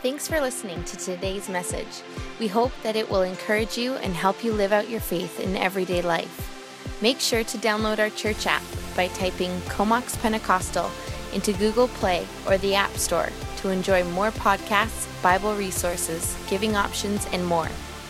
Thanks for listening to today's message. We hope that it will encourage you and help you live out your faith in everyday life. Make sure to download our church app by typing Comox Pentecostal into Google Play or the App Store to enjoy more podcasts, Bible resources, giving options, and more.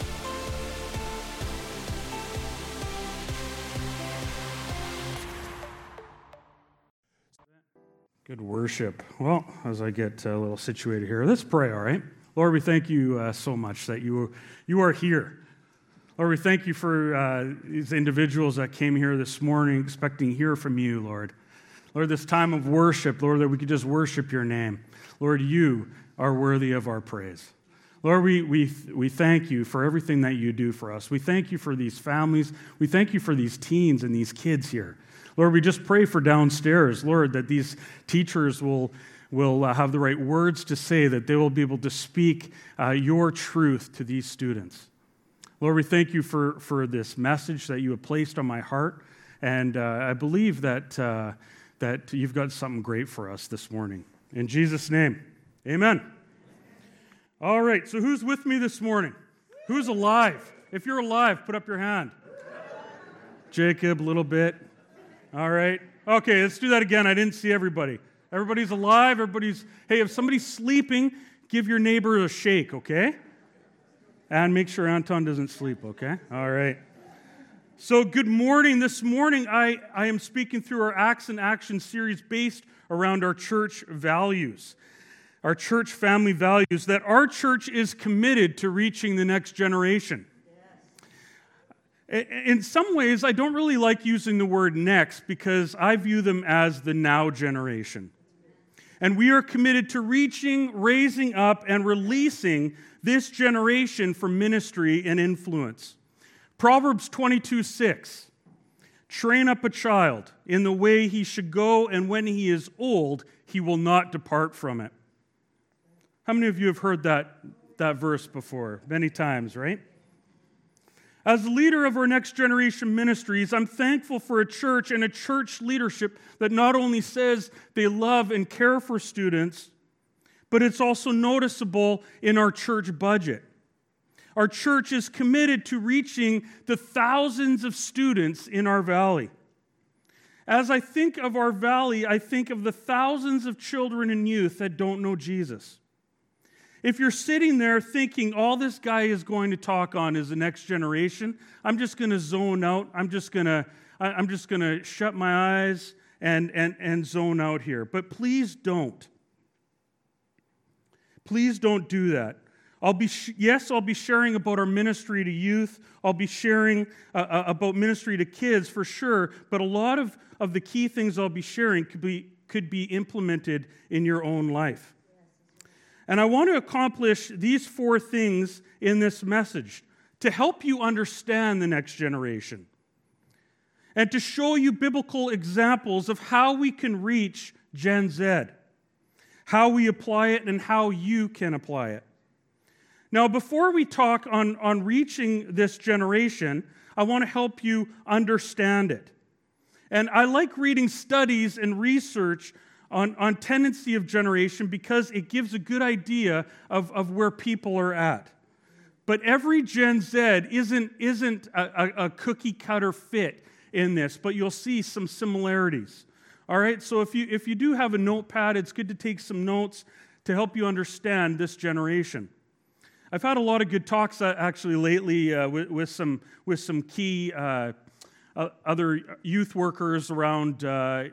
Good worship. Well, as I get a little situated here, let's pray, all right? Lord, we thank you so much that you are here. Lord, we thank you for these individuals that came here this morning expecting to hear from you, Lord. Lord, this time of worship, Lord, that we could just worship your name. Lord, you are worthy of our praise. Lord, we thank you for everything that you do for us. We thank you for these families. We thank you for these teens and these kids here. Lord, we just pray for downstairs, Lord, that these teachers will have the right words to say, that they will be able to speak your truth to these students. Lord, we thank you for this message that you have placed on my heart, and I believe that you've got something great for us this morning. In Jesus' name, amen. All right, so who's with me this morning? Who's alive? If you're alive, put up your hand. Jacob, a little bit. All right. Okay, let's do that again. I didn't see everybody. Everybody's alive. Hey, if somebody's sleeping, give your neighbor a shake, okay? And make sure Anton doesn't sleep, okay? All right. So good morning. This morning, I am speaking through our Acts and Action series based around our church values, our church family values, that our church is committed to reaching the next generation. In some ways, I don't really like using the word next because I view them as the now generation. And we are committed to reaching, raising up, and releasing this generation for ministry and influence. Proverbs 22:6, train up a child in the way he should go, and when he is old, he will not depart from it. How many of you have heard that verse before? Many times, right? As the leader of our Next Generation Ministries, I'm thankful for a church and a church leadership that not only says they love and care for students, but it's also noticeable in our church budget. Our church is committed to reaching the thousands of students in our valley. As I think of our valley, I think of the thousands of children and youth that don't know Jesus. If you're sitting there thinking all this guy is going to talk on is the next generation, I'm just going to zone out. I'm just going to shut my eyes and zone out here. But please don't. Please don't do that. I'll be sharing about our ministry to youth. I'll be sharing about ministry to kids for sure. But a lot of the key things I'll be sharing could be implemented in your own life. And I want to accomplish these 4 things in this message to help you understand the next generation and to show you biblical examples of how we can reach Gen Z, how we apply it, and how you can apply it. Now, before we talk on reaching this generation, I want to help you understand it. And I like reading studies and research on tendency of generation because it gives a good idea of where people are at. But every Gen Z isn't a cookie cutter fit in this, but you'll see some similarities. All right, so if you do have a notepad, it's good to take some notes to help you understand this generation. I've had a lot of good talks actually lately with some key other youth workers around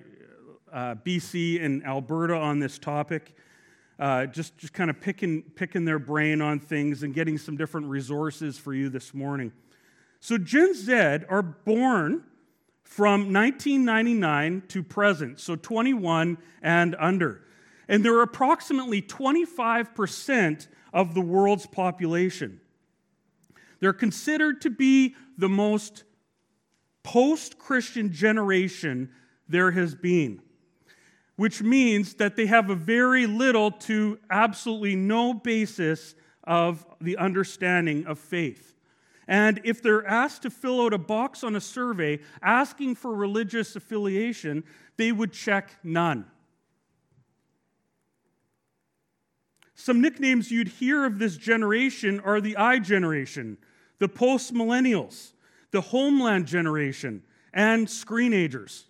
BC and Alberta on this topic, just kind of picking their brain on things and getting some different resources for you this morning. So Gen Z are born from 1999 to present, so 21 and under. And they're approximately 25% of the world's population. They're considered to be the most post-Christian generation there has been, which means that they have a very little to absolutely no basis of the understanding of faith. And if they're asked to fill out a box on a survey asking for religious affiliation, they would check none. Some nicknames you'd hear of this generation are the I generation, the post-millennials, the homeland generation, and screenagers.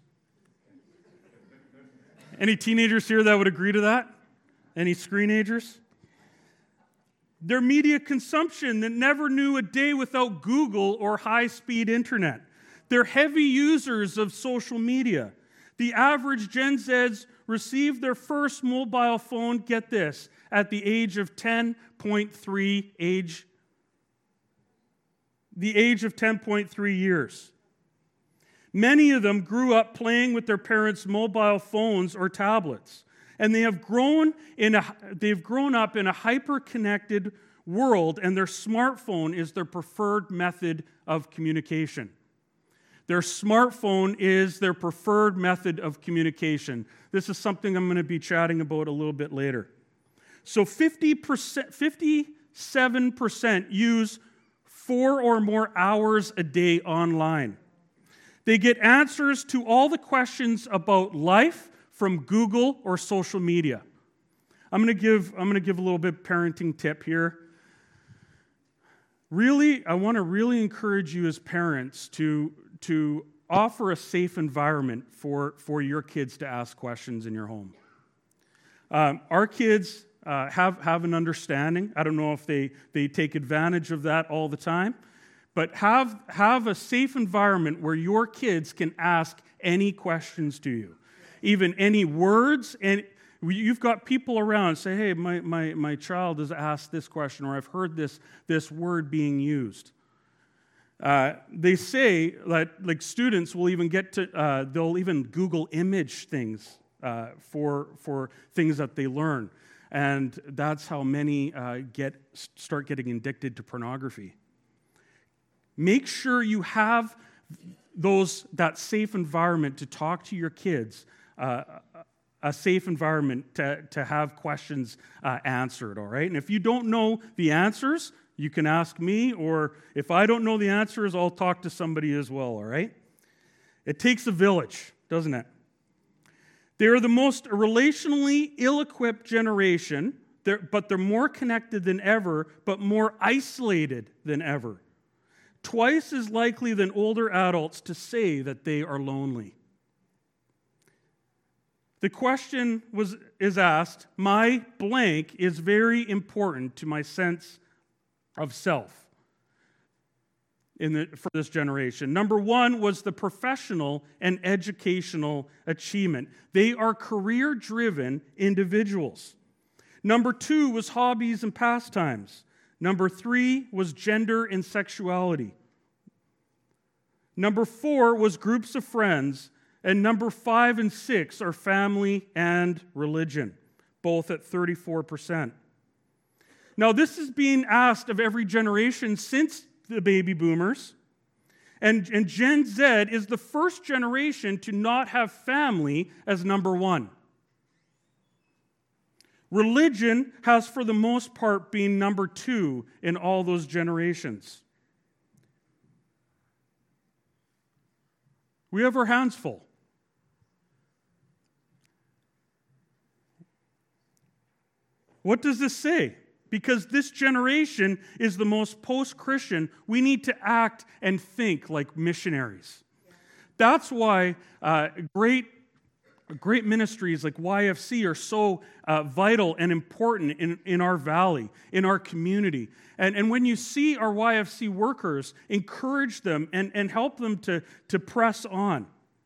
Any teenagers here that would agree to that? Any screenagers? Their media consumption that never knew a day without Google or high-speed internet. They're heavy users of social media. The average Gen Zs received their first mobile phone, get this, at the age of 10.3 the age of 10.3 years. Many of them grew up playing with their parents' mobile phones or tablets, and they've grown up in a hyper-connected world, and their smartphone is their preferred method of communication. Their smartphone is their preferred method of communication. This is something I'm going to be chatting about a little bit later. So 57% use 4 or more hours a day online. They get answers to all the questions about life from Google or social media. I'm going to give a little bit parenting tip here. Really, I want to really encourage you as parents to offer a safe environment for your kids to ask questions in your home. Our kids have an understanding. I don't know if they take advantage of that all the time, but have a safe environment where your kids can ask any questions to you, even any words. And you've got people around say, "Hey, my child has asked this question," or "I've heard this word being used." They say that like students will even they'll even Google image things for things that they learn, and that's how many start getting addicted to pornography. Make sure you have that safe environment to talk to your kids, a safe environment to have questions answered. All right, and if you don't know the answers, you can ask me, or if I don't know the answers, I'll talk to somebody as well, all right? It takes a village, doesn't it? They are the most relationally ill-equipped generation, but they're more connected than ever, but more isolated than ever. Twice as likely than older adults to say that they are lonely. The question is asked, my blank is very important to my sense of self for this generation. Number one was the professional and educational achievement. They are career-driven individuals. Number two was hobbies and pastimes. Number three was gender and sexuality. Number four was groups of friends. And number 5 and 6 are family and religion, both at 34%. Now, this is being asked of every generation since the baby boomers. And Gen Z is the first generation to not have family as number one. Religion has, for the most part, been number 2 in all those generations. We have our hands full. What does this say? Because this generation is the most post-Christian, we need to act and think like missionaries. That's why great ministries like YFC are so vital and important in our valley, in our community. And when you see our YFC workers, encourage them and help them to press on.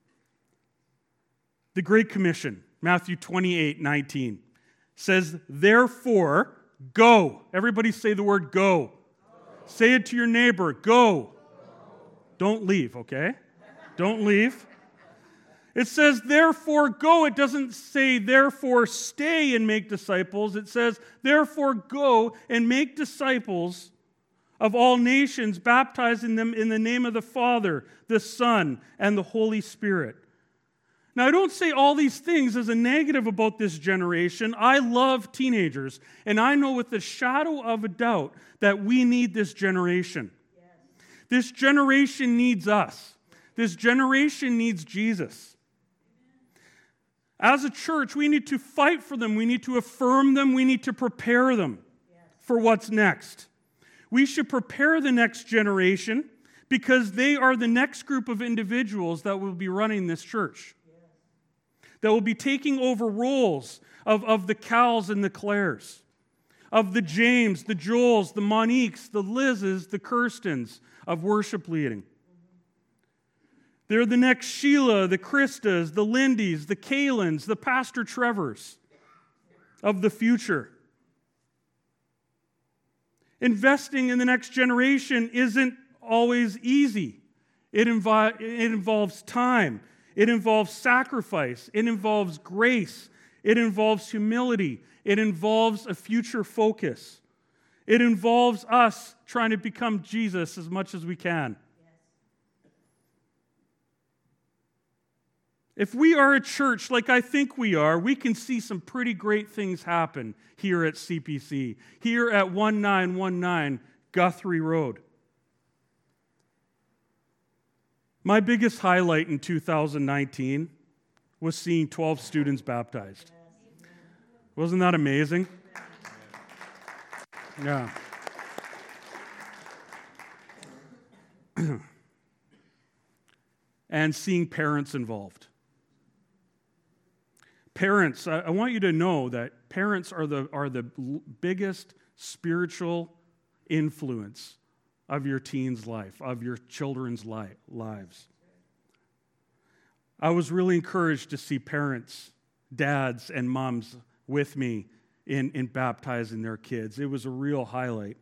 The Great Commission, Matthew 28:19, says, therefore, go. Everybody say the word go. Say it to your neighbor, go. Don't leave, okay? Don't leave. It says, therefore, go. It doesn't say, therefore, stay and make disciples. It says, therefore, go and make disciples of all nations, baptizing them in the name of the Father, the Son, and the Holy Spirit. Now, I don't say all these things as a negative about this generation. I love teenagers, and I know with the shadow of a doubt that we need this generation. Yes. This generation needs us. This generation needs Jesus. As a church, we need to fight for them. We need to affirm them. We need to prepare them for what's next. We should prepare the next generation because they are the next group of individuals that will be running this church, that will be taking over roles of the Cals and the Claires, of the James, the Joels, the Moniques, the Lizes, the Kirstens of worship leading. They're the next Sheila, the Kristas, the Lindys, the Kalins, the Pastor Trevors of the future. Investing in the next generation isn't always easy. It involves time. It involves sacrifice. It involves grace. It involves humility. It involves a future focus. It involves us trying to become Jesus as much as we can. If we are a church like I think we are, we can see some pretty great things happen here at CPC, here at 1919 Guthrie Road. My biggest highlight in 2019 was seeing 12 students baptized. Wasn't that amazing? Yeah. And seeing parents involved. Parents, I want you to know that parents are the biggest spiritual influence of your teen's life, of your children's lives. I was really encouraged to see parents, dads, and moms with me in baptizing their kids. It was a real highlight.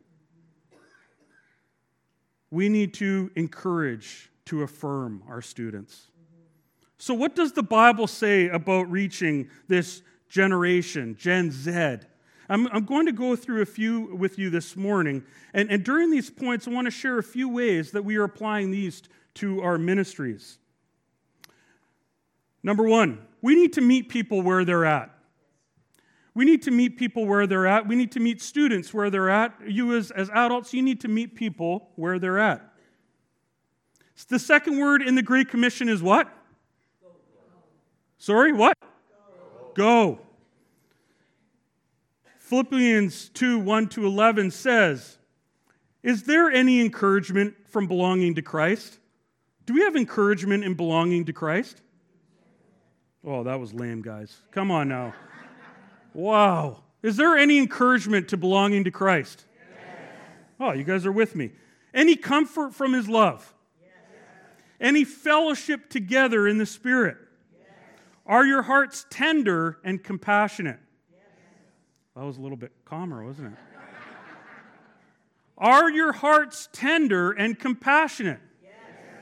We need to encourage, to affirm our students. So what does the Bible say about reaching this generation, Gen Z? I'm going to go through a few with you this morning. And during these points, I want to share a few ways that we are applying these to our ministries. Number one, we need to meet people where they're at. We need to meet people where they're at. We need to meet students where they're at. You as adults, you need to meet people where they're at. The second word in the Great Commission is what? Sorry, what? Go. Philippians 2, 1-11 says, is there any encouragement from belonging to Christ? Do we have encouragement in belonging to Christ? Oh, that was lame, guys. Come on now. Wow. Is there any encouragement to belonging to Christ? Yes. Oh, you guys are with me. Any comfort from His love? Yes. Any fellowship together in the Spirit? Are your hearts tender and compassionate? Yes. That was a little bit calmer, wasn't it? Are your hearts tender and compassionate? Yes.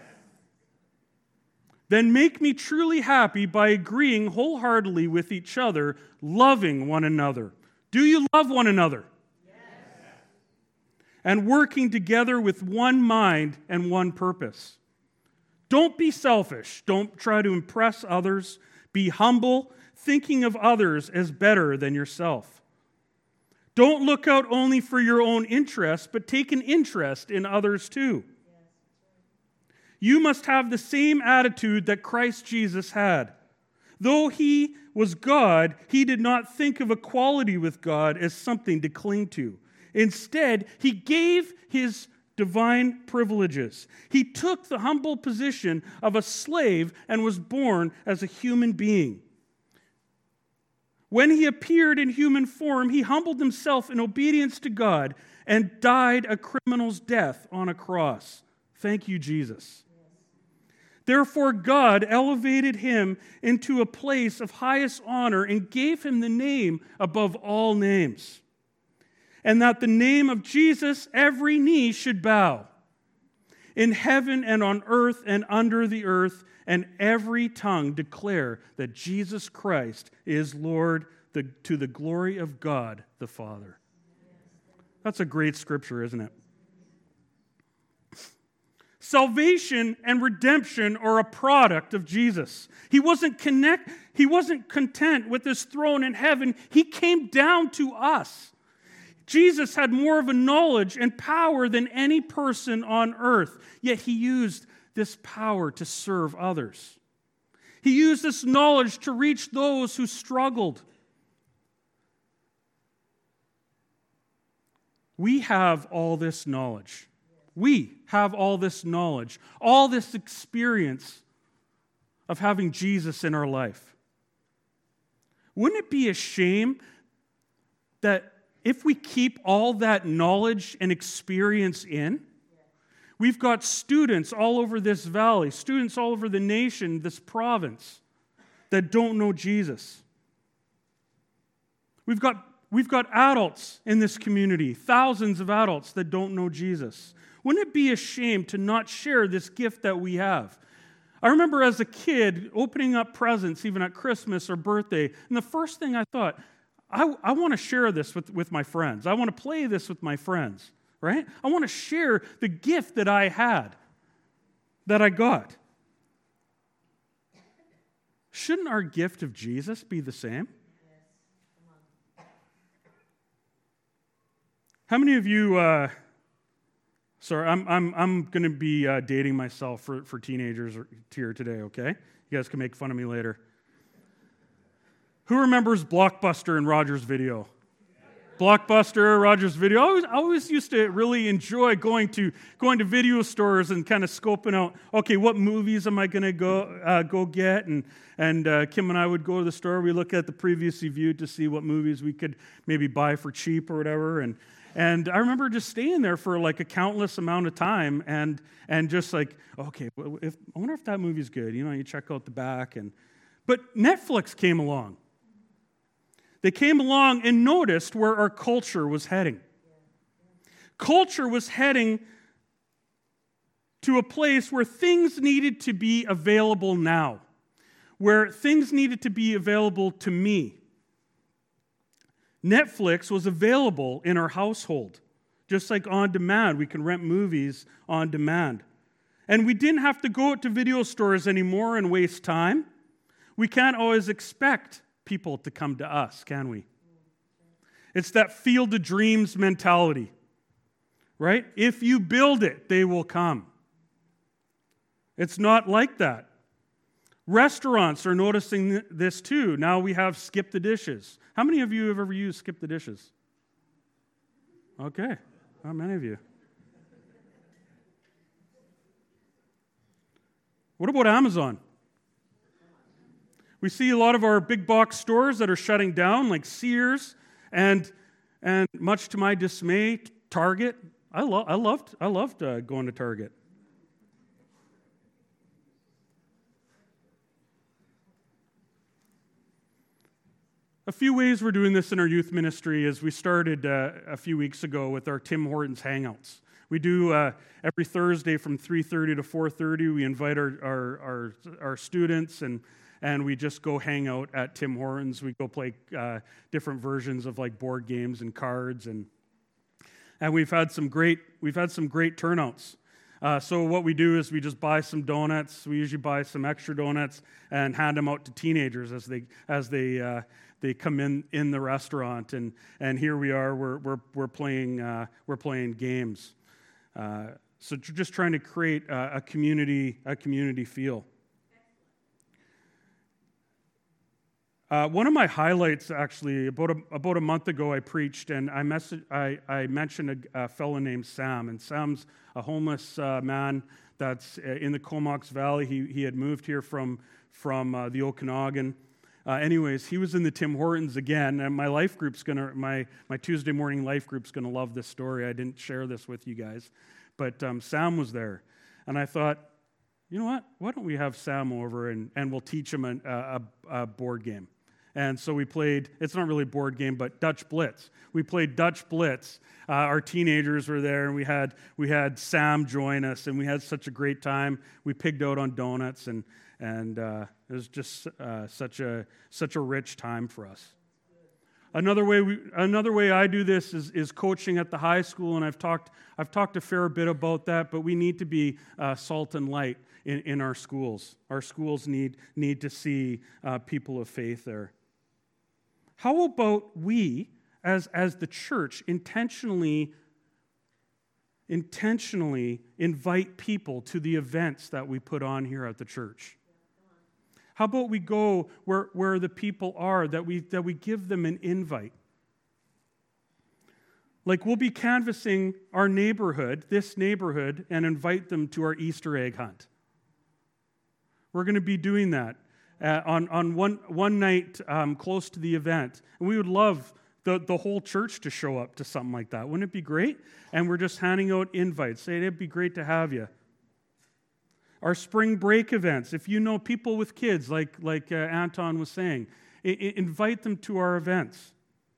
Then make me truly happy by agreeing wholeheartedly with each other, loving one another. Do you love one another? Yes. And working together with one mind and one purpose. Don't be selfish. Don't try to impress others. Be humble, thinking of others as better than yourself. Don't look out only for your own interests, but take an interest in others too. You must have the same attitude that Christ Jesus had. Though He was God, He did not think of equality with God as something to cling to. Instead, He gave His divine privileges. He took the humble position of a slave and was born as a human being. When He appeared in human form, He humbled Himself in obedience to God and died a criminal's death on a cross. Thank you, Jesus. Therefore, God elevated Him into a place of highest honor and gave Him the name above all names. And that the name of Jesus every knee should bow, in heaven and on earth and under the earth, and every tongue declare that Jesus Christ is Lord, to the glory of God the Father. That's a great scripture, isn't it? Salvation and redemption are a product of Jesus. He wasn't content with His throne in heaven. He came down to us. Jesus had more of a knowledge and power than any person on earth, yet He used this power to serve others. He used this knowledge to reach those who struggled. We have all this knowledge. We have all this knowledge, all this experience of having Jesus in our life. Wouldn't it be a shame that if we keep all that knowledge and experience in, we've got students all over this valley, students all over the nation, this province, that don't know Jesus. We've got adults in this community, thousands of adults that don't know Jesus. Wouldn't it be a shame to not share this gift that we have? I remember as a kid opening up presents, even at Christmas or birthday, and the first thing I thought, I want to share this with my friends. I want to play this with my friends, right? I want to share the gift that I had, that I got. Shouldn't our gift of Jesus be the same? How many of you, sorry, I'm going to be dating myself for teenagers here today, okay? You guys can make fun of me later. Who remembers Blockbuster and Rogers Video? Blockbuster, Rogers Video. I always used to really enjoy going to video stores and kind of scoping out, okay, what movies am I going to go get? And Kim and I would go to the store. We look at the previously viewed to see what movies we could maybe buy for cheap or whatever. And I remember just staying there for like a countless amount of time and just like, okay, I wonder if that movie's good. You know, you check out the back. But Netflix came along. They came along and noticed where our culture was heading. Culture was heading to a place where things needed to be available now, where things needed to be available to me. Netflix was available in our household, just like on demand. We can rent movies on demand. And we didn't have to go out to video stores anymore and waste time. We can't always expect people to come to us, can we? It's that field of dreams mentality, right? If you build it, they will come. It's not like that. Restaurants are noticing this too. Now we have Skip the Dishes. How many of you have ever used Skip the Dishes? Okay, not many of you. What about Amazon? We see a lot of our big box stores that are shutting down, like Sears, and much to my dismay, Target. I loved going to Target. A few ways we're doing this in our youth ministry is we started a few weeks ago with our Tim Hortons Hangouts. We do every Thursday from 3:30 to 4:30. We invite our students and we just go hang out at Tim Hortons. We go play different versions of like board games and cards, and we've had some great turnouts. So what we do is we just buy some donuts. We usually buy some extra donuts and hand them out to teenagers as they come in the restaurant. And here we are. We're playing games. So just trying to create a community feel. One of my highlights, actually, about a month ago, I preached and I mentioned a fellow named Sam, and Sam's a homeless man that's in the Comox Valley. He had moved here from the Okanagan. Anyways, he was in the Tim Hortons again, and my Tuesday morning life group's gonna love this story. I didn't share this with you guys, but Sam was there, and I thought, you know what? Why don't we have Sam over and we'll teach him a board game. And so we played, it's not really a board game, but Dutch Blitz. We played Dutch Blitz. Our teenagers were there, and we had Sam join us, and we had such a great time. We pigged out on donuts, and it was just such a rich time for us. Another way I do this is coaching at the high school, and I've talked a fair bit about that. But we need to be salt and light in our schools. Our schools need to see people of faith there. How about we, as the church, intentionally invite people to the events that we put on here at the church? How about we go where the people are, that we give them an invite? Like we'll be canvassing our neighborhood, this neighborhood, and invite them to our Easter egg hunt. We're going to be doing that on one night close to the event. And we would love the whole church to show up to something like that. Wouldn't it be great? And we're just handing out invites, saying it'd be great to have you. Our spring break events, if you know people with kids, like Anton was saying, invite them to our events.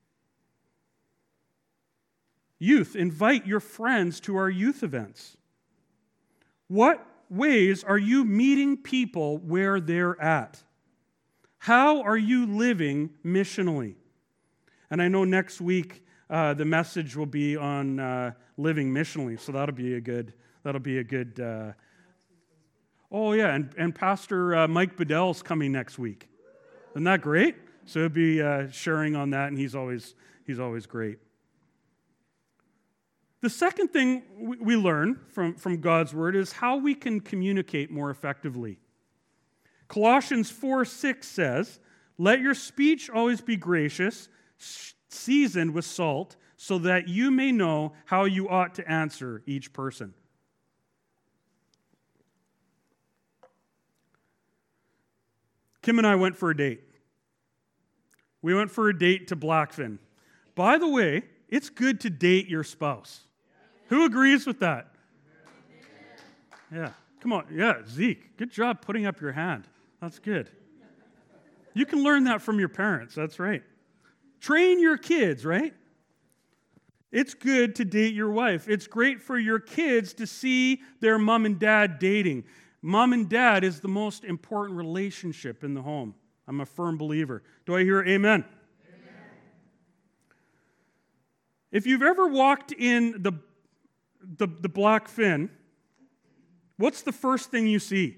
Youth, invite your friends to our youth events. What ways are you meeting people where they're at? How are you living missionally? And I know next week the message will be on living missionally, so that'll be a good. Oh yeah, and Pastor Mike Bedell's coming next week. Isn't that great? So he'll be sharing on that, and he's always great. The second thing we learn from God's Word is how we can communicate more effectively. Colossians 4:6 says, "Let your speech always be gracious, seasoned with salt, so that you may know how you ought to answer each person." Kim and I went for a date. We went for a date to Blackfin. By the way, it's good to date your spouse. Who agrees with that? Yeah. Come on. Yeah, Zeke, good job putting up your hand. That's good. You can learn that from your parents. That's right. Train your kids, right? It's good to date your wife. It's great for your kids to see their mom and dad dating. Mom and dad is the most important relationship in the home. I'm a firm believer. Do I hear amen? Amen. If you've ever walked in the Blackfin, what's the first thing you see?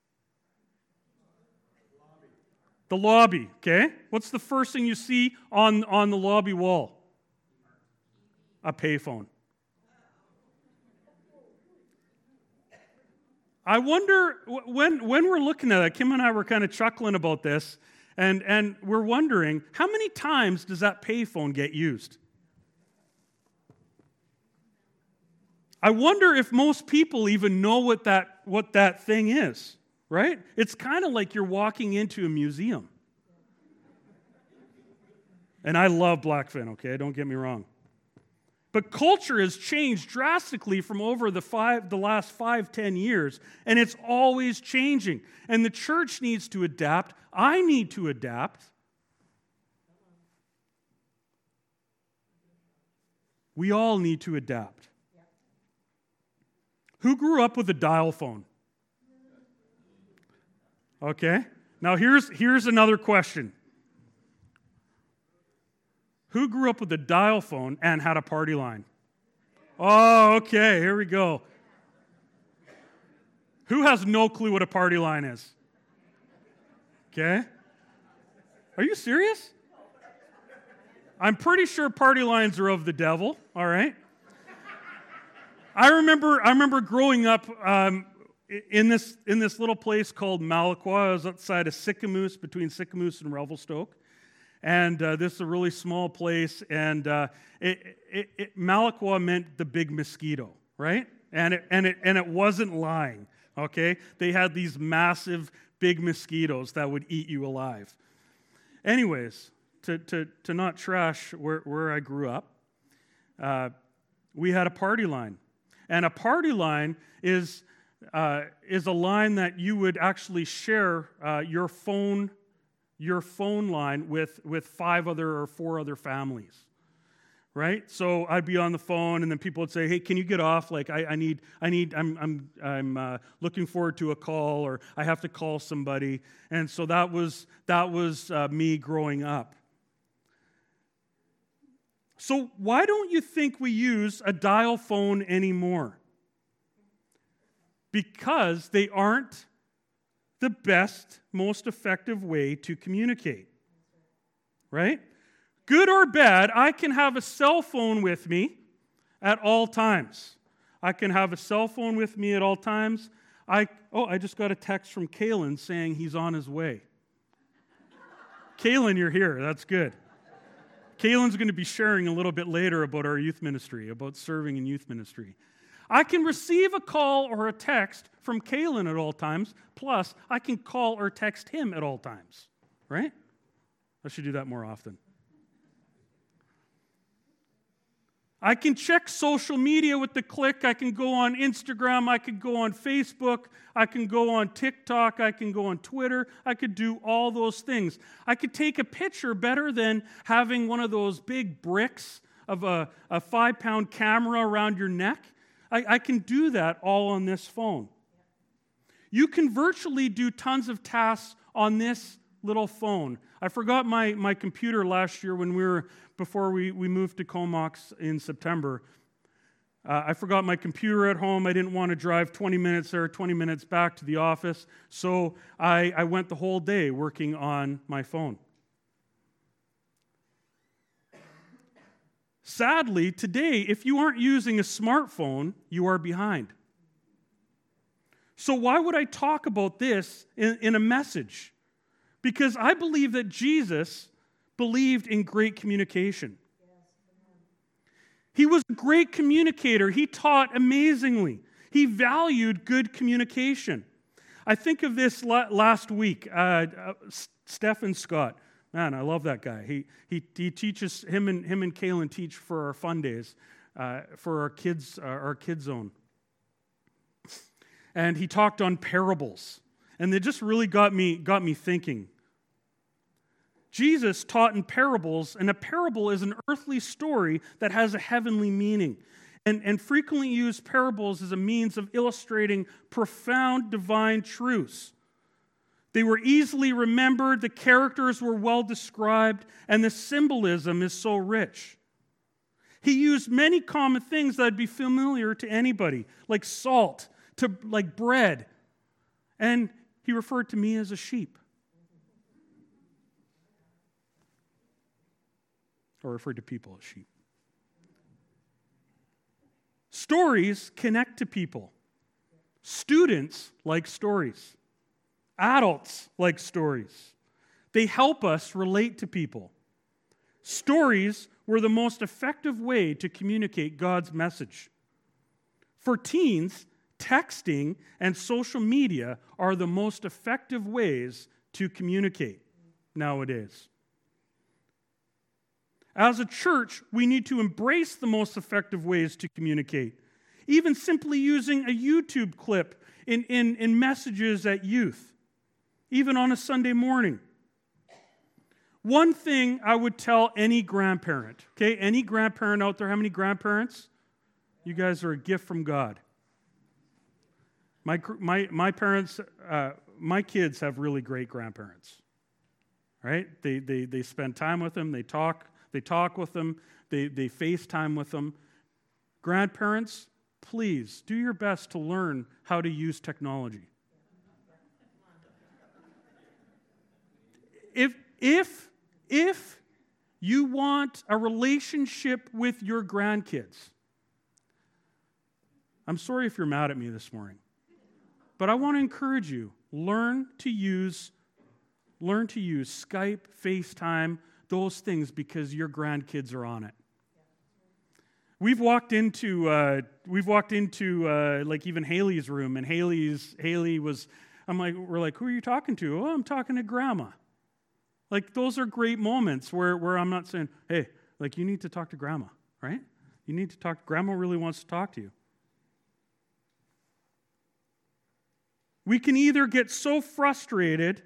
The lobby, okay? What's the first thing you see on the lobby wall? A payphone. I wonder, when we're looking at it, Kim and I were kind of chuckling about this, and we're wondering, how many times does that payphone get used? I wonder if most people even know what that thing is, right? It's kind of like you're walking into a museum. And I love Blackfin, okay? Don't get me wrong. But culture has changed drastically from over the last 5-10 years, and it's always changing. And the church needs to adapt. I need to adapt. We all need to adapt. Who grew up with a dial phone? Okay. Now here's another question. Who grew up with a dial phone and had a party line? Oh, okay, here we go. Who has no clue what a party line is? Okay. Are you serious? I'm pretty sure party lines are of the devil, all right? I remember growing up in this little place called Malacqua. I was outside of Sicamous, between Sicamous and Revelstoke. And this is a really small place, and Malacqua meant the big mosquito, right? And it wasn't lying, okay? They had these massive big mosquitoes that would eat you alive. Anyways, to not trash where I grew up, we had a party line. And a party line is a line that you would actually share your phone line with 5 other or 4 other families, right? So I'd be on the phone, and then people would say, "Hey, can you get off? Like I'm looking forward to a call, or I have to call somebody." And so that was me growing up. So why don't you think we use a dial phone anymore? Because they aren't the best, most effective way to communicate, right? Good or bad, I can have a cell phone with me at all times. I can have a cell phone with me at all times. I just got a text from Kalen saying he's on his way. Kaylin, you're here. That's good. Kaylin's going to be sharing a little bit later about our youth ministry, about serving in youth ministry. I can receive a call or a text from Kaylin at all times, plus I can call or text him at all times, right? I should do that more often. I can check social media with the click. I can go on Instagram. I can go on Facebook. I can go on TikTok. I can go on Twitter. I could do all those things. I could take a picture better than having one of those big bricks of a 5-pound camera around your neck. I can do that all on this phone. You can virtually do tons of tasks on this little phone. I forgot my computer last year before we moved to Comox in September. I forgot my computer at home. I didn't want to drive 20 minutes there, 20 minutes back to the office. So I went the whole day working on my phone. Sadly, today, if you aren't using a smartphone, you are behind. So why would I talk about this in a message? Because I believe that Jesus believed in great communication. He was a great communicator. He taught amazingly. He valued good communication. I think of this last week, Stephen Scott. Man, I love that guy. He teaches, him and Kaylin teach for our fun days, for our kids zone. And he talked on parables. And they just really got me thinking. Jesus taught in parables, and a parable is an earthly story that has a heavenly meaning. And frequently used parables as a means of illustrating profound divine truths. They were easily remembered, the characters were well described, and the symbolism is so rich. He used many common things that would be familiar to anybody, like salt, like bread. And he referred to me as a sheep. Or referred to people as sheep. Stories connect to people. Students like stories. Adults like stories. They help us relate to people. Stories were the most effective way to communicate God's message. For teens, texting and social media are the most effective ways to communicate nowadays. As a church, we need to embrace the most effective ways to communicate. Even simply using a YouTube clip in messages at youth. Even on a Sunday morning. One thing I would tell any grandparent, okay? Any grandparent out there, how many grandparents? You guys are a gift from God. My parents, my kids have really great grandparents. Right? They spend time with them, they talk with them, they FaceTime with them. Grandparents, please do your best to learn how to use technology. If you want a relationship with your grandkids, I'm sorry if you're mad at me this morning, but I want to encourage you, learn to use Skype, FaceTime, those things, because your grandkids are on it. We've walked into like even Haley's room, and Haley was. We're like, who are you talking to? Oh, I'm talking to Grandma. Like, those are great moments where I'm not saying, hey, like, you need to talk to Grandma, right? You need to talk. Grandma really wants to talk to you. We can either get so frustrated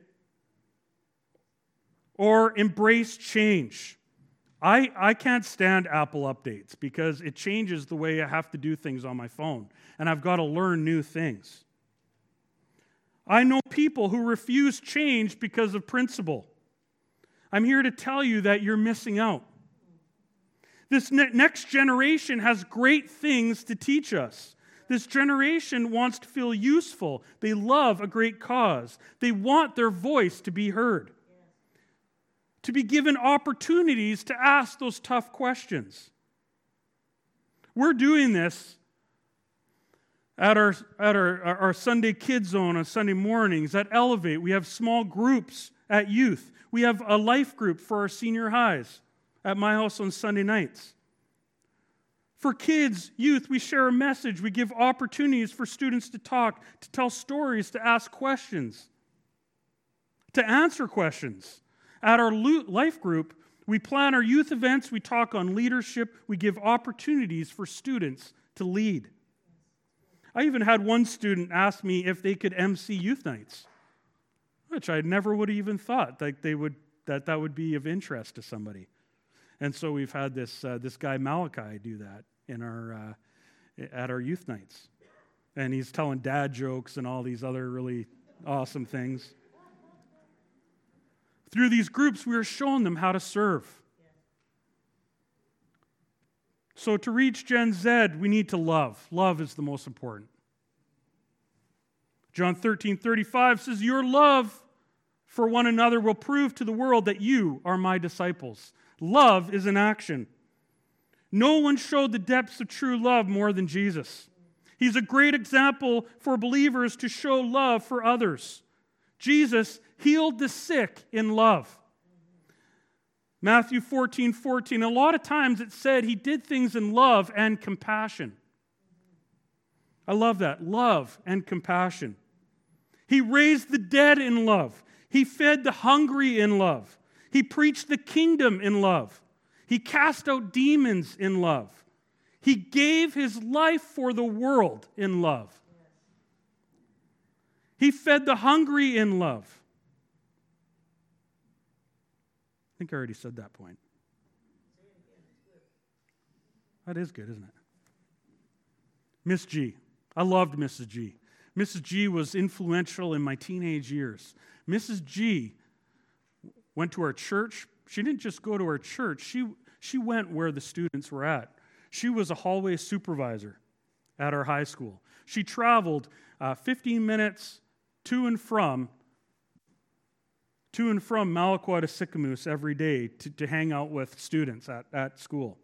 or embrace change. I can't stand Apple updates because it changes the way I have to do things on my phone, and I've got to learn new things. I know people who refuse change because of principle. I'm here to tell you that you're missing out. This next generation has great things to teach us. This generation wants to feel useful. They love a great cause. They want their voice to be heard. To be given opportunities to ask those tough questions. We're doing this at our Sunday Kids Zone on Sunday mornings. At Elevate, we have small groups at youth. We have a life group for our senior highs at my house on Sunday nights. For kids, youth, we share a message. We give opportunities for students to talk, to tell stories, to ask questions, to answer questions. At our life group, we plan our youth events. We talk on leadership. We give opportunities for students to lead. I even had one student ask me if they could MC youth nights, which I never would have even thought that would be of interest to somebody. And so we've had this guy Malachi do that at our youth nights, and he's telling dad jokes and all these other really awesome things. Through these groups, we are showing them how to serve. So to reach Gen Z, we need to love. Love is the most important. John 13:35 says, "Your love for one another will prove to the world that you are my disciples." Love is an action. No one showed the depths of true love more than Jesus. He's a great example for believers to show love for others. Jesus healed the sick in love. Matthew 14:14. A lot of times it said he did things in love and compassion. I love that. Love and compassion. He raised the dead in love. He fed the hungry in love. He preached the kingdom in love. He cast out demons in love. He gave his life for the world in love. He fed the hungry in love. I think I already said that point. That is good, isn't it? Miss G. I loved Mrs. G. Mrs. G was influential in my teenage years. Mrs. G went to our church. She didn't just go to our church. She went where the students were at. She was a hallway supervisor at our high school. She traveled 15 minutes to and from Malacqua to Sicamous every day to hang out with students at school.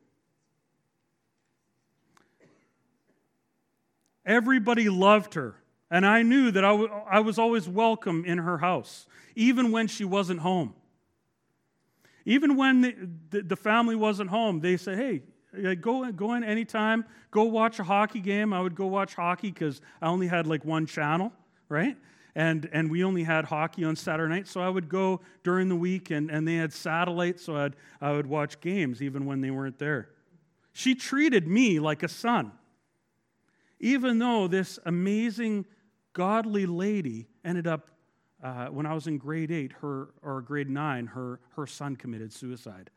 Everybody loved her, and I knew that I was always welcome in her house, even when she wasn't home. Even when the family wasn't home, they said, "Hey, go in anytime. Go watch a hockey game." I would go watch hockey because I only had like one channel, right? And we only had hockey on Saturday night, so I would go during the week, and they had satellite, so I would watch games even when they weren't there. She treated me like a son, even though this amazing, godly lady ended up, when I was in grade 8 or grade 9, her son committed suicide.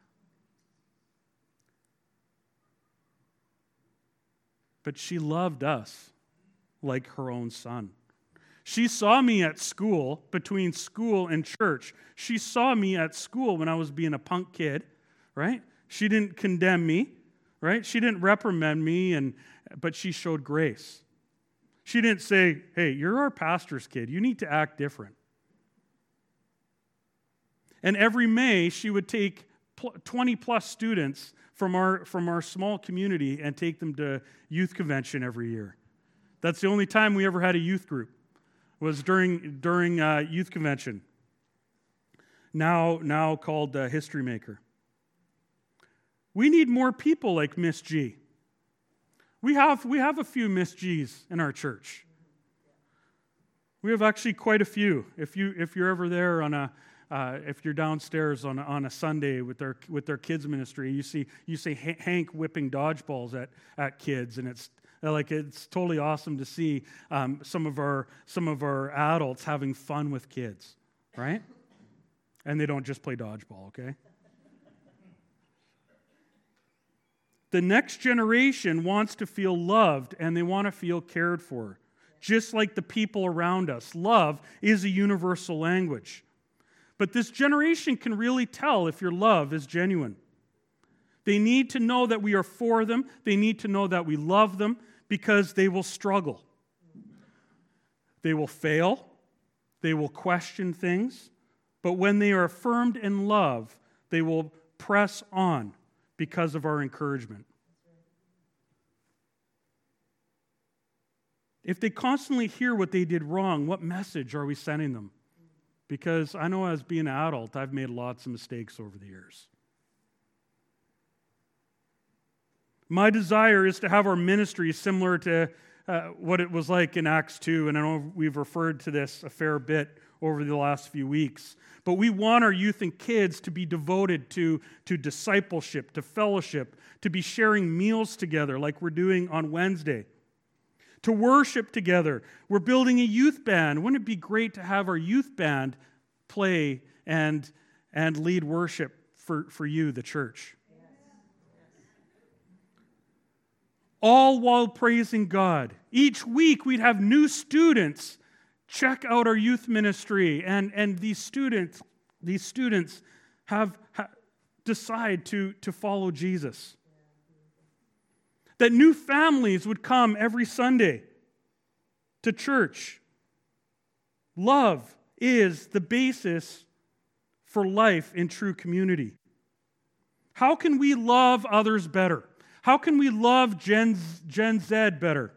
But she loved us like her own son. She saw me at school, between school and church. She saw me at school when I was being a punk kid, right? She didn't condemn me, right? She didn't reprimand me, but she showed grace. She didn't say, "Hey, you're our pastor's kid. You need to act different." And every May, she would take 20-plus students from our small community and take them to youth convention every year. That's the only time we ever had a youth group, was during youth convention, now called History Maker. We need more people like Miss G. We have a few Miss G's in our church. We have actually quite a few. If you're ever there if you're downstairs on a Sunday with their kids ministry, you see Hank whipping dodgeballs at kids, and it's totally awesome to see some of our adults having fun with kids, right? And they don't just play dodgeball, okay? The next generation wants to feel loved, and they want to feel cared for, just like the people around us. Love is a universal language. But this generation can really tell if your love is genuine. They need to know that we are for them. They need to know that we love them, because they will struggle. They will fail. They will question things. But when they are affirmed in love, they will press on because of our encouragement. If they constantly hear what they did wrong, what message are we sending them? because I know as being an adult, I've made lots of mistakes over the years. My desire is to have our ministry similar to what it was like in Acts 2, and I know we've referred to this a fair bit over the last few weeks. But we want our youth and kids to be devoted to discipleship, to fellowship, to be sharing meals together like we're doing on Wednesday, to worship together. We're building a youth band. Wouldn't it be great to have our youth band play and lead worship for you, the church? All while praising God. Each week we'd have new students check out our youth ministry, and these students decide to follow Jesus. That new families would come every Sunday to church. Love is the basis for life in true community. How can we love others better? How can we love Gen Z better?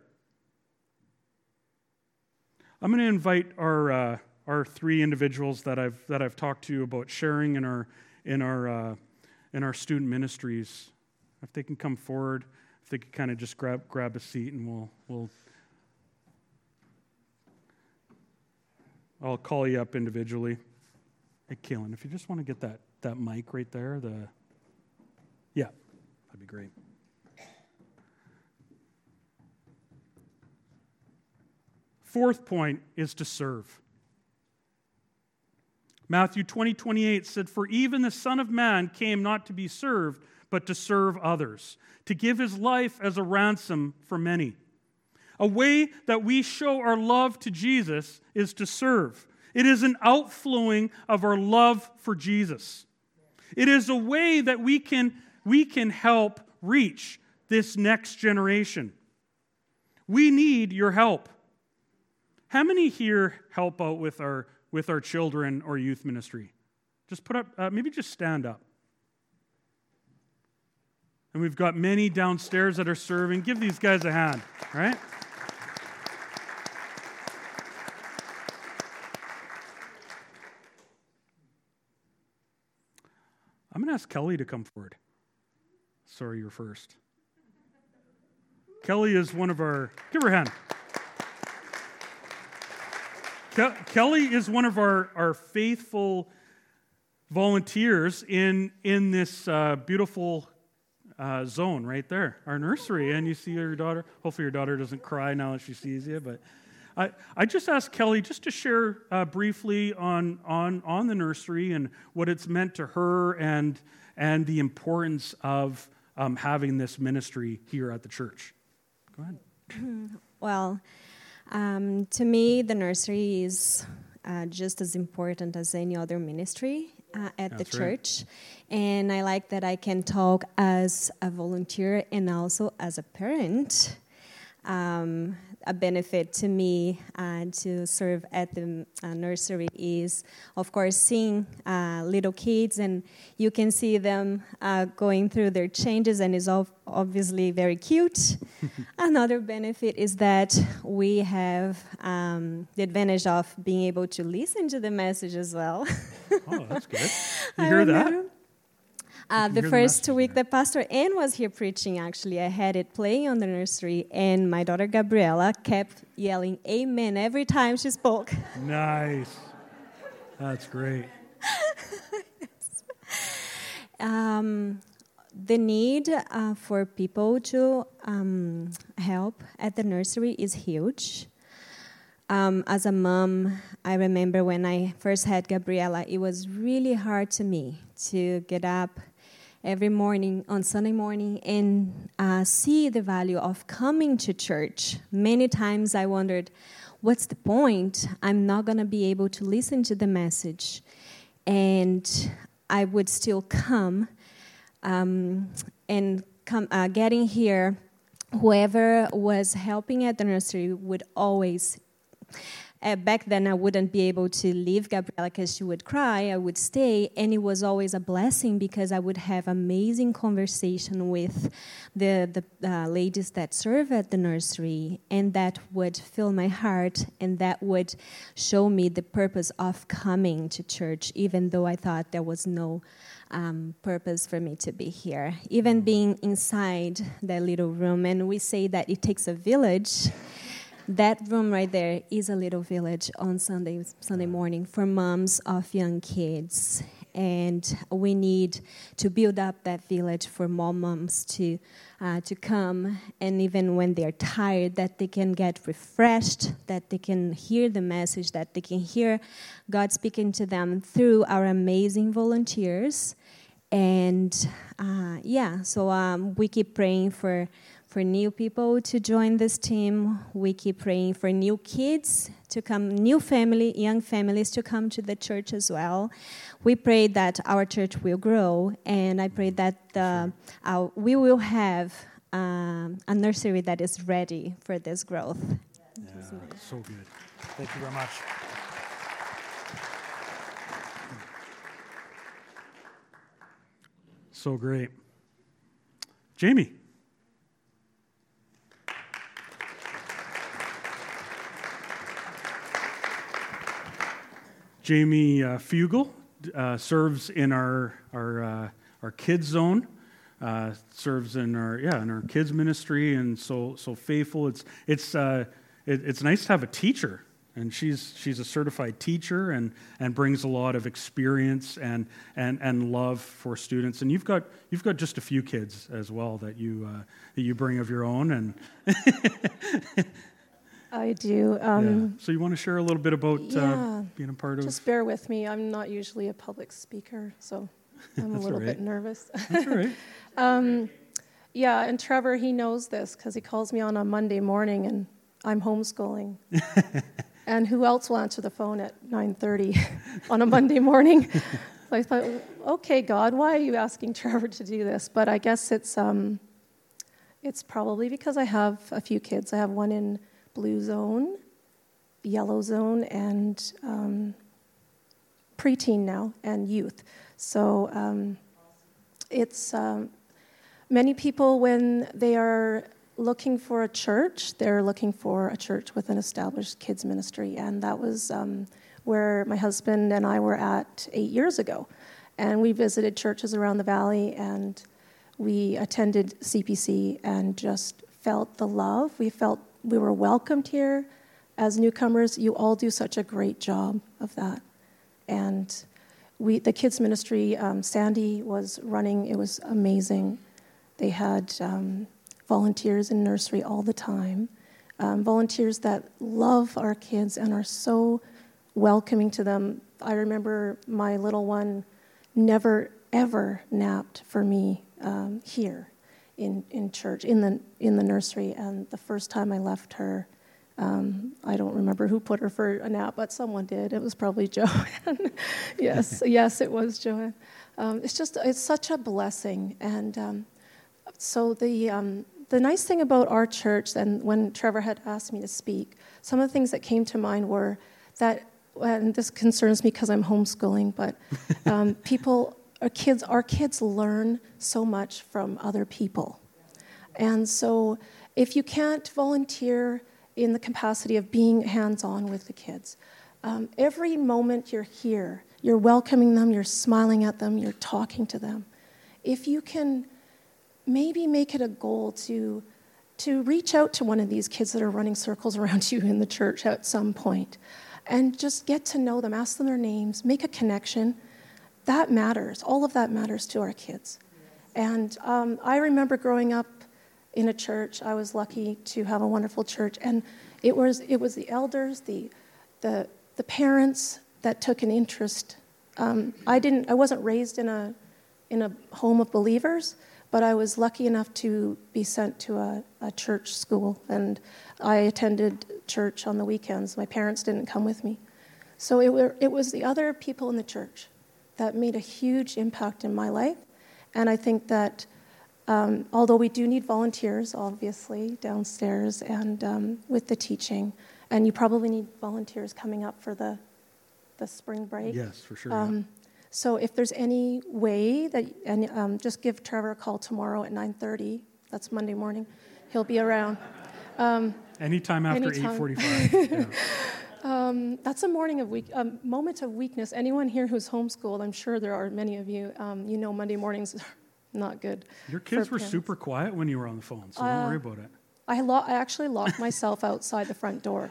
I'm going to invite our three individuals that I've talked to about sharing in our student ministries. If they can come forward, if they could kind of just grab a seat, and I'll call you up individually. Hey, Kaylin, if you just want to get that mic right there, that'd be great. Fourth point is to serve. Matthew 20:28 said, "For even the Son of Man came not to be served, but to serve others, to give his life as a ransom for many." A way that we show our love to Jesus is to serve. It is an outflowing of our love for Jesus. It is a way that we can help reach this next generation. We need your help. How many here help out with our children or youth ministry? Just put up, maybe just stand up. And we've got many downstairs that are serving. Give these guys a hand, all right? I'm going to ask Kelly to come forward. Sorry, you're first. Kelly is one of our, give her a hand. Kelly is one of our faithful volunteers in this beautiful zone right there, our nursery. And you see your daughter. Hopefully your daughter doesn't cry now that she sees you. But I just asked Kelly just to share briefly on the nursery and what it's meant to her and the importance of having this ministry here at the church. Go ahead. Well, to me, the nursery is just as important as any other ministry at the church. Right. And I like that I can talk as a volunteer and also as a parent. A benefit to me to serve at the nursery is, of course, seeing little kids, and you can see them going through their changes, and it's obviously very cute. Another benefit is that we have the advantage of being able to listen to the message as well. Oh, that's good. You hear that? The first week that Pastor Ann was here preaching, actually, I had it playing on the nursery, and my daughter Gabriela kept yelling amen every time she spoke. Nice. That's great. The need for people to help at the nursery is huge. As a mom, I remember when I first had Gabriela, it was really hard to me to get up every morning on Sunday morning and see the value of coming to church. Many times I wondered, what's the point? I'm not going to be able to listen to the message. And I would still come, getting here, whoever was helping at the nursery would always back then I wouldn't be able to leave Gabriela because she would cry. I would stay, and it was always a blessing because I would have amazing conversation with the ladies that serve at the nursery, and that would fill my heart, and that would show me the purpose of coming to church, even though I thought there was no purpose for me to be here. Even being inside that little room, and we say that it takes a village. That room right there is a little village on Sunday morning for moms of young kids. And we need to build up that village for more moms to come, and even when they're tired, that they can get refreshed, that they can hear the message, that they can hear God speaking to them through our amazing volunteers. And so we keep praying for new people to join this team. We keep praying for new kids to come, young families to come to the church as well. We pray that our church will grow, and I pray that we will have a nursery that is ready for this growth. Yeah, so good. Thank you very much. So great. Jamie. Jamie Fugel serves in our kids zone, serves in our kids ministry, and so faithful. It's nice to have a teacher, and she's a certified teacher and brings a lot of experience and love for students. And you've got just a few kids as well that you bring of your own and. I do. So you want to share a little bit about being a part of... Just bear with me. I'm not usually a public speaker, so I'm a little bit nervous. That's all right. And Trevor, he knows this because he calls me on a Monday morning, and I'm homeschooling. And who else will answer the phone at 9:30 on a Monday morning? So I thought, okay, God, why are you asking Trevor to do this? But I guess it's probably because I have a few kids. I have one in blue zone, yellow zone, and preteen now, and youth. So it's many people, when they are looking for a church, they're looking for a church with an established kids ministry, and that was where my husband and I were at 8 years ago. And we visited churches around the valley, and we attended CPC and just felt the love. We felt we were welcomed here as newcomers. You all do such a great job of that. And the kids ministry, Sandy was running. It was amazing. They had volunteers in nursery all the time, volunteers that love our kids and are so welcoming to them. I remember my little one never, ever napped for me here in church, in the nursery. And the first time I left her, I don't remember who put her for a nap, but someone did. It was probably Joanne. Yes, it was Joanne. It's such a blessing. And so the nice thing about our church, and when Trevor had asked me to speak, some of the things that came to mind were that, and this concerns me because I'm homeschooling, but our kids learn so much from other people. And so if you can't volunteer in the capacity of being hands-on with the kids, every moment you're here, you're welcoming them, you're smiling at them, you're talking to them. If you can maybe make it a goal to reach out to one of these kids that are running circles around you in the church at some point and just get to know them, ask them their names, make a connection. That matters. All of that matters to our kids. And I remember growing up in a church. I was lucky to have a wonderful church, and it was the elders, the parents that took an interest. I wasn't raised in a home of believers, but I was lucky enough to be sent to a church school, and I attended church on the weekends. My parents didn't come with me. So it was the other people in the church that made a huge impact in my life. And I think that although we do need volunteers, obviously, downstairs and with the teaching, And you probably need volunteers coming up for the spring break. Yes, for sure. So if there's any way that, and just give Trevor a call tomorrow at 9:30. That's Monday morning. He'll be around. Anytime after 8:45. Yeah. That's a moment of weakness. Anyone here who's homeschooled, I'm sure there are many of you, you know Monday mornings are not good. Your kids were super quiet when you were on the phone, so don't worry about it. I actually locked myself outside the front door.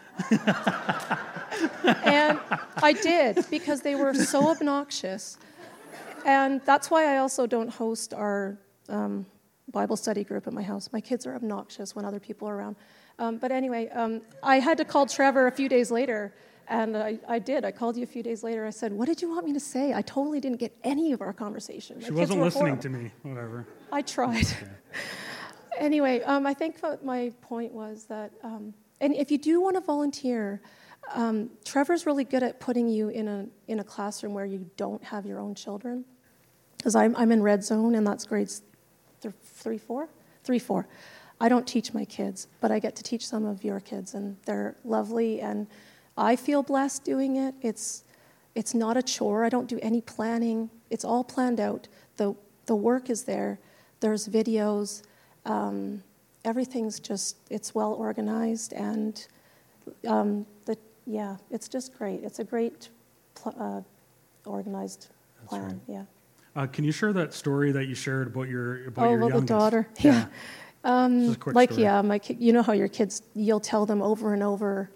And I did, because they were so obnoxious. And that's why I also don't host our Bible study group at my house. My kids are obnoxious when other people are around. But anyway, I had to call Trevor a few days later, and I did. I called you a few days later. I said, what did you want me to say? I totally didn't get any of our conversation. She wasn't listening to me, whatever. I tried. Okay. Anyway, I think my point was that, and if you do want to volunteer, Trevor's really good at putting you in a classroom where you don't have your own children. Because I'm in Red Zone, and that's grades 3, 4. I don't teach my kids, but I get to teach some of your kids, and they're lovely, and I feel blessed doing it. It's not a chore. I don't do any planning. It's all planned out. The work is there. There's videos. Everything's it's well organized, and it's just great. It's a great organized plan. Right. Yeah. Can you share that story that you shared about your youngest? The daughter. Yeah. Just a quick story. My kid, you know how your kids, you'll tell them over and over,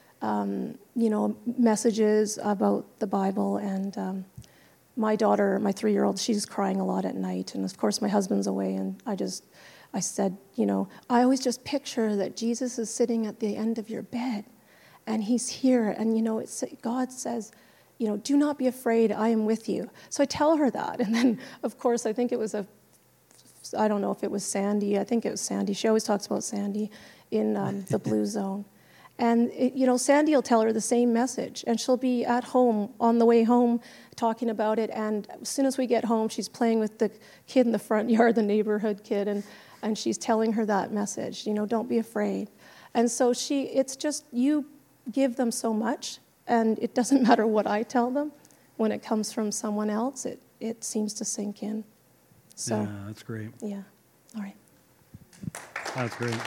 messages about the Bible, and my daughter, my 3-year-old, she's crying a lot at night, and of course my husband's away, and I said, I always just picture that Jesus is sitting at the end of your bed, and he's here, and God says, do not be afraid, I am with you. So I tell her that, and then of course I think it was I don't know if it was Sandy. I think it was Sandy. She always talks about Sandy in the Blue Zone. And, Sandy will tell her the same message. And she'll be at home, on the way home, talking about it. And as soon as we get home, she's playing with the kid in the front yard, the neighborhood kid. And she's telling her that message, don't be afraid. And so it's just, you give them so much. And it doesn't matter what I tell them. When it comes from someone else, it seems to sink in. So, yeah, that's great. Yeah. All right. That's great.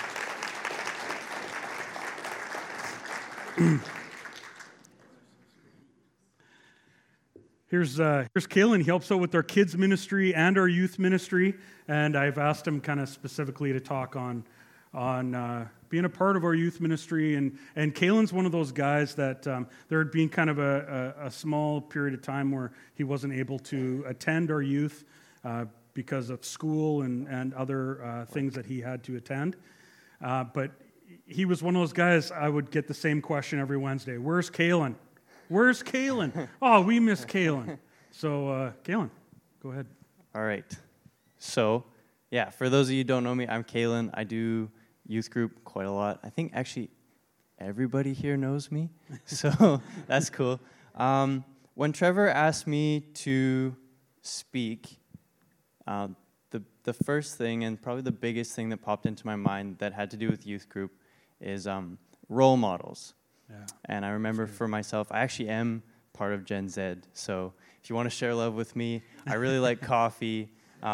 Here's Kaylin. He helps out with our kids ministry and our youth ministry, and I've asked him kind of specifically to talk on being a part of our youth ministry. And Kaylin's one of those guys that there had been kind of a small period of time where he wasn't able to attend our youth because of school and other things that he had to attend. But he was one of those guys, I would get the same question every Wednesday. Where's Kaylin? Where's Kaylin? Oh, we miss Kaylin. So, Kaylin, go ahead. All right. So, for those of you who don't know me, I'm Kaylin. I do youth group quite a lot. I think actually everybody here knows me, so that's cool. When Trevor asked me to speak, the first thing and probably the biggest thing that popped into my mind that had to do with youth group is role models. Yeah. And I remember for myself, I actually am part of Gen Z, so if you want to share love with me, I really like coffee.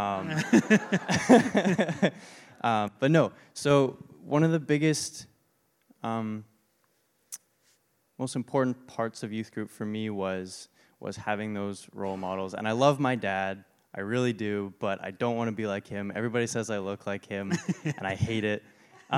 But no, so one of the biggest, most important parts of youth group for me was having those role models. And I love my dad, I really do, but I don't want to be like him. Everybody says I look like him, and I hate it.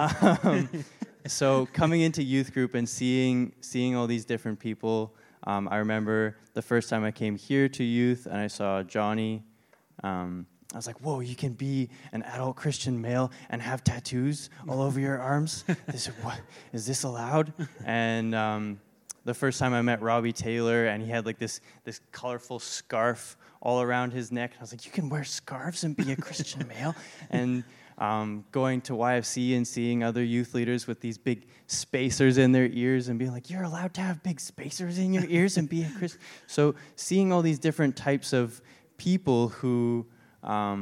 So coming into youth group and seeing all these different people, I remember the first time I came here to youth and I saw Johnny. I was like, whoa, you can be an adult Christian male and have tattoos all over your arms? What? Is this allowed? And the first time I met Robbie Taylor, and he had like this colorful scarf all around his neck. I was like, you can wear scarves and be a Christian male? And going to YFC and seeing other youth leaders with these big spacers in their ears and being like, you're allowed to have big spacers in your ears and be a Christian. So seeing all these different types of people who are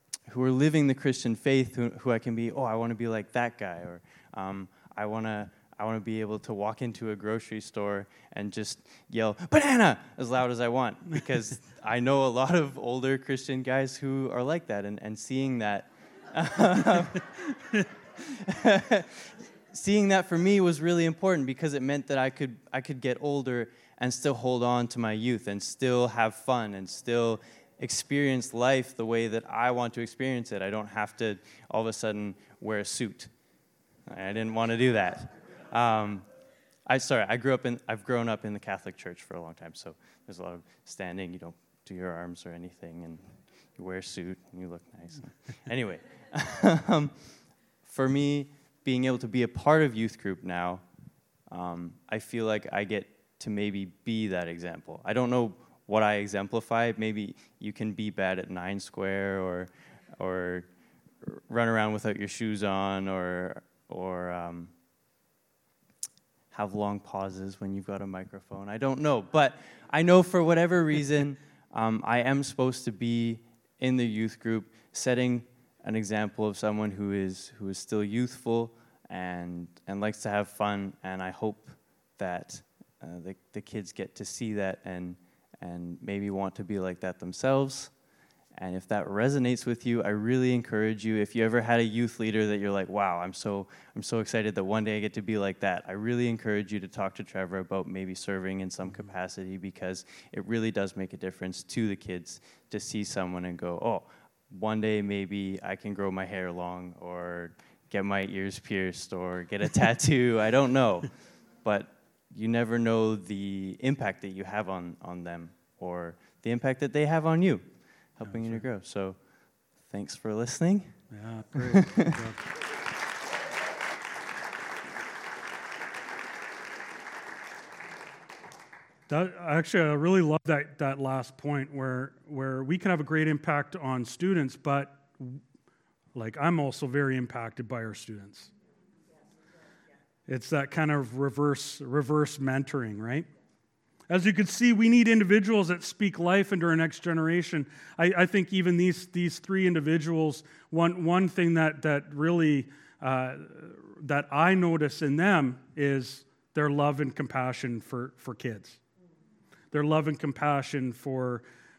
living the Christian faith, who I can be, I want to be like that guy, or I want to I want to be able to walk into a grocery store and just yell, "Banana!" as loud as I want, because I know a lot of older Christian guys who are like that, and seeing that, seeing that for me was really important, because it meant that I could get older and still hold on to my youth and still have fun and still experience life the way that I want to experience it. I don't have to all of a sudden wear a suit. I didn't want to do that. I've grown up in the Catholic Church for a long time, so there's a lot of standing. You don't do your arms or anything, and you wear a suit and you look nice. Anyway, for me, being able to be a part of youth group now, I feel like I get to maybe be that example. I don't know what I exemplify. Maybe you can be bad at 9 square, or run around without your shoes on, or have long pauses when you've got a microphone. I don't know, but I know for whatever reason, I am supposed to be in the youth group, setting an example of someone who is still youthful and likes to have fun. And I hope that the kids get to see that and maybe want to be like that themselves. And if that resonates with you, I really encourage you, if you ever had a youth leader that you're like, wow, I'm so excited that one day I get to be like that, I really encourage you to talk to Trevor about maybe serving in some capacity, because it really does make a difference to the kids to see someone and go, oh, one day maybe I can grow my hair long, or get my ears pierced, or get a tattoo. I don't know. But you never know the impact that you have on them, or the impact that they have on you, helping you to grow. So thanks for listening. Yeah, great. Actually, I really love that last point where we can have a great impact on students, but like I'm also very impacted by our students. It's that kind of reverse mentoring, right? As you can see, we need individuals that speak life into our next generation. I think even these 3 individuals, one thing that really that I notice in them is their love and compassion for kids. Their love and compassion for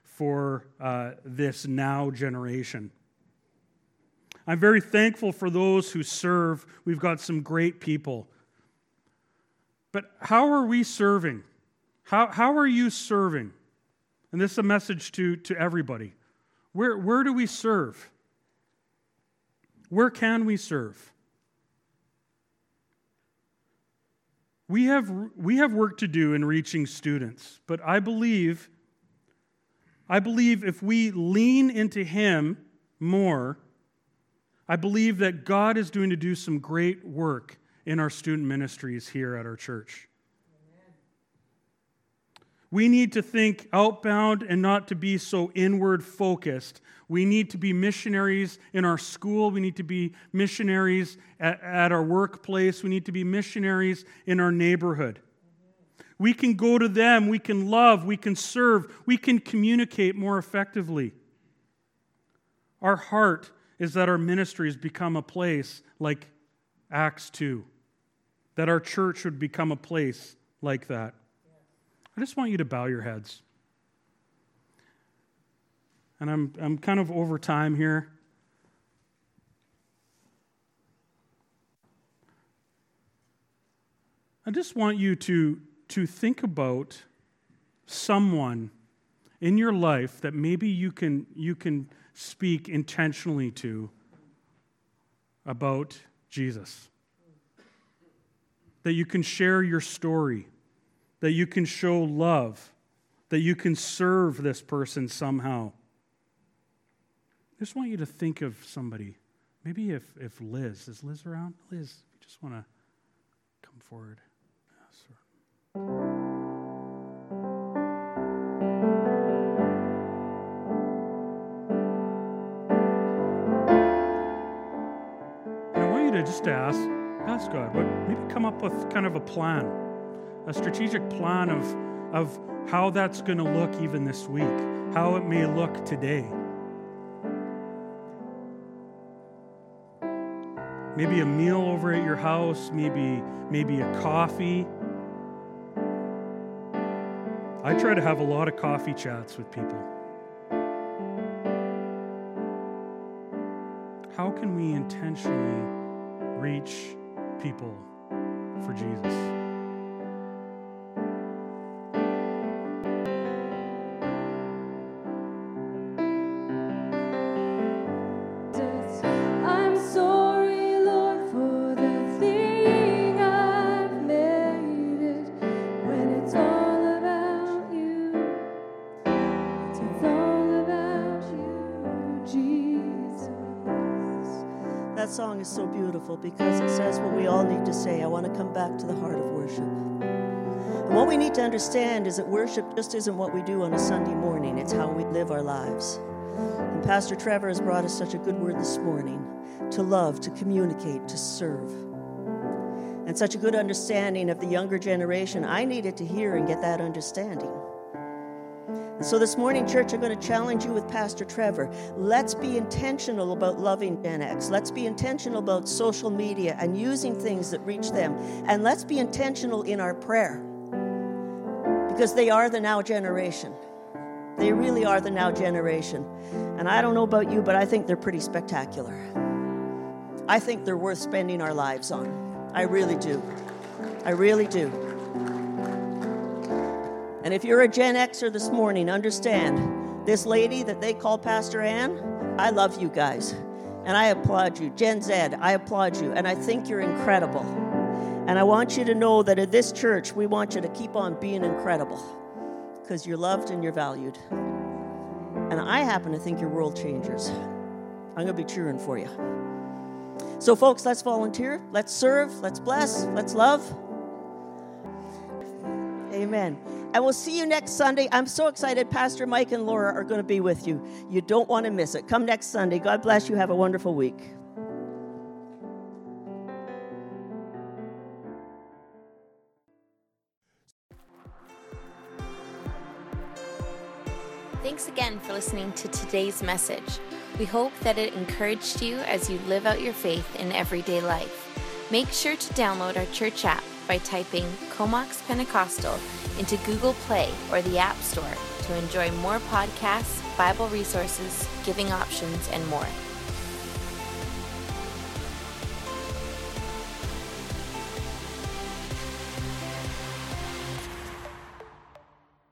this now generation. I'm very thankful for those who serve. We've got some great people. But how are we serving? How are you serving? And this is a message to everybody. Where do we serve? Where can we serve? We have work to do in reaching students, but I believe if we lean into Him more, I believe that God is going to do some great work in our student ministries here at our church. We need to think outbound and not to be so inward focused. We need to be missionaries in our school. We need to be missionaries at our workplace. We need to be missionaries in our neighborhood. We can go to them. We can love. We can serve. We can communicate more effectively. Our heart is that our ministries become a place like Acts 2, that our church would become a place like that. I just want you to bow your heads. And I'm kind of over time here. I just want you to think about someone in your life that maybe you can speak intentionally to about Jesus. That you can share your story. That you can show love, that you can serve this person somehow. I just want you to think of somebody. Maybe if Liz, is Liz around? Liz, you just want to come forward. And I want you to just ask God, maybe come up with kind of a plan. A strategic plan of how that's going to look even this week, how it may look today. maybe a meal over at your house, maybe a coffee. I try to have a lot of coffee chats with people. How can we intentionally reach people for Jesus? That song is so beautiful because it says what we all need to say. I want to come back to the heart of worship. And what we need to understand is that worship just isn't what we do on a Sunday morning. It's how we live our lives. And Pastor Trevor has brought us such a good word this morning: to love, to communicate, to serve. And such a good understanding of the younger generation. I needed to hear and get that understanding. And so this morning, church, I'm going to challenge you with Pastor Trevor. Let's be intentional about loving Gen X. Let's be intentional about social media and using things that reach them. And let's be intentional in our prayer, because they are the now generation. They really are the now generation. And I don't know about you, but I think they're pretty spectacular. I think they're worth spending our lives on. I really do. I really do. And if you're a Gen Xer this morning, understand, this lady that they call Pastor Ann, I love you guys. And I applaud you. Gen Z, I applaud you. And I think you're incredible. And I want you to know that at this church, we want you to keep on being incredible, because you're loved and you're valued. And I happen to think you're world changers. I'm going to be cheering for you. So folks, let's volunteer. Let's serve. Let's bless. Let's love. Amen. And we'll see you next Sunday. I'm so excited. Pastor Mike and Laura are going to be with you. You don't want to miss it. Come next Sunday. God bless you. Have a wonderful week. Thanks again for listening to today's message. We hope that it encouraged you as you live out your faith in everyday life. Make sure to download our church app by typing Comox Pentecostal into Google Play or the App Store to enjoy more podcasts, Bible resources, giving options, and more.